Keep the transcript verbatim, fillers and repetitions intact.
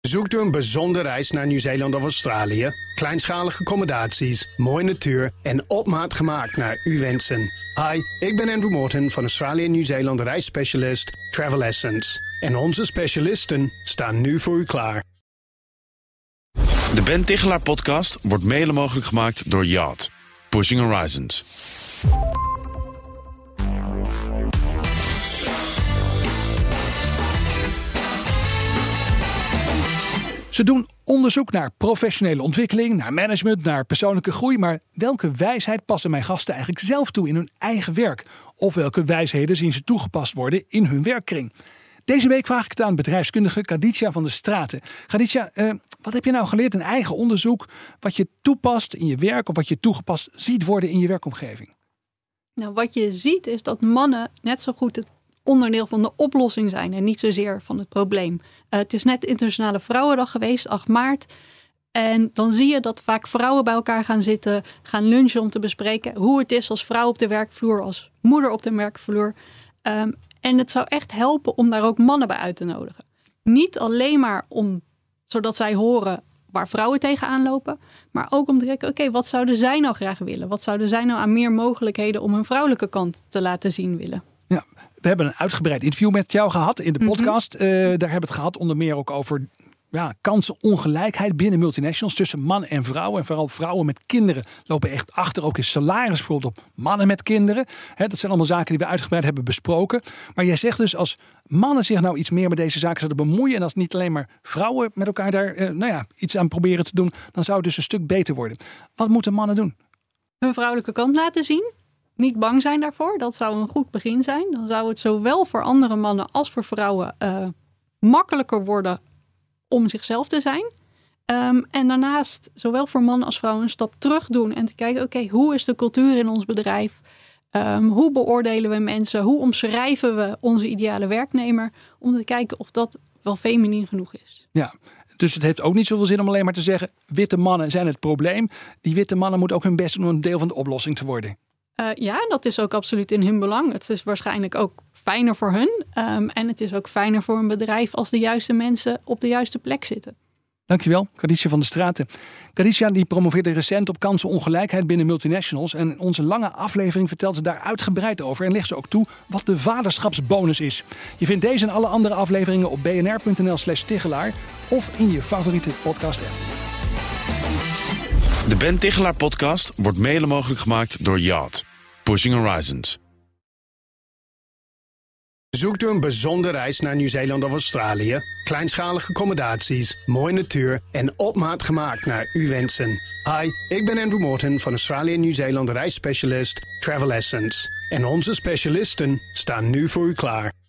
Zoekt u een bijzondere reis naar Nieuw-Zeeland of Australië? Kleinschalige accommodaties, mooie natuur en op maat gemaakt naar uw wensen. Hi, ik ben Andrew Morton van Australië en Nieuw-Zeeland reisspecialist Travel Essence. En onze specialisten staan nu voor u klaar. De Ben Tichelaar podcast wordt mede mogelijk gemaakt door Yacht. Pushing Horizons. Ze doen onderzoek naar professionele ontwikkeling, naar management, naar persoonlijke groei. Maar welke wijsheid passen mijn gasten eigenlijk zelf toe in hun eigen werk? Of welke wijsheden zien ze toegepast worden in hun werkkring? Deze week vraag ik het aan bedrijfskundige Khadija van der Straten. Khadija, uh, wat heb je nou geleerd in eigen onderzoek? Wat je toepast in je werk of wat je toegepast ziet worden in je werkomgeving? Nou, wat je ziet is dat mannen net zo goed het onderdeel van de oplossing zijn en niet zozeer van het probleem. Uh, het is net Internationale Vrouwendag geweest, acht maart. En dan zie je dat vaak vrouwen bij elkaar gaan zitten, gaan lunchen om te bespreken hoe het is als vrouw op de werkvloer, als moeder op de werkvloer. Um, en het zou echt helpen om daar ook mannen bij uit te nodigen. Niet alleen maar om, zodat zij horen waar vrouwen tegenaan lopen, maar ook om te kijken, oké, okay, wat zouden zij nou graag willen? Wat zouden zij nou aan meer mogelijkheden om hun vrouwelijke kant te laten zien willen? Ja, we hebben een uitgebreid interview met jou gehad in de podcast. Mm-hmm. Uh, daar hebben we het gehad onder meer ook over ja, kansenongelijkheid binnen multinationals tussen man en vrouw. En vooral vrouwen met kinderen lopen echt achter. Ook in salaris bijvoorbeeld op mannen met kinderen. He, dat zijn allemaal zaken die we uitgebreid hebben besproken. Maar jij zegt dus als mannen zich nou iets meer met deze zaken zouden bemoeien en als niet alleen maar vrouwen met elkaar daar uh, nou ja, iets aan proberen te doen, dan zou het dus een stuk beter worden. Wat moeten mannen doen? Hun vrouwelijke kant laten zien. Niet bang zijn daarvoor. Dat zou een goed begin zijn. Dan zou het zowel voor andere mannen als voor vrouwen uh, makkelijker worden om zichzelf te zijn. Um, en daarnaast zowel voor mannen als vrouwen een stap terug doen en te kijken, oké, okay, hoe is de cultuur in ons bedrijf? Um, hoe beoordelen we mensen? Hoe omschrijven we onze ideale werknemer? Om te kijken of dat wel feminien genoeg is. Ja. Dus het heeft ook niet zoveel zin om alleen maar te zeggen, witte mannen zijn het probleem. Die witte mannen moeten ook hun best doen om een deel van de oplossing te worden. Uh, ja, dat is ook absoluut in hun belang. Het is waarschijnlijk ook fijner voor hun. Um, en het is ook fijner voor een bedrijf als de juiste mensen op de juiste plek zitten. Dankjewel, Khadija van der Straten. Khadija die promoveerde recent op kansenongelijkheid binnen multinationals. En in onze lange aflevering vertelt ze daar uitgebreid over. En legt ze ook toe wat de vaderschapsbonus is. Je vindt deze en alle andere afleveringen op bnr.nl slash Tichelaar of in je favoriete podcast app. De Ben Tichelaar podcast wordt mede mogelijk gemaakt door Yacht. Pushing Horizons. Zoekt u een bijzondere reis naar Nieuw-Zeeland of Australië? Kleinschalige accommodaties, mooie natuur en op maat gemaakt naar uw wensen. Hi, ik ben Andrew Morton van Australië en Nieuw-Zeeland reisspecialist Travel Essence. En onze specialisten staan nu voor u klaar.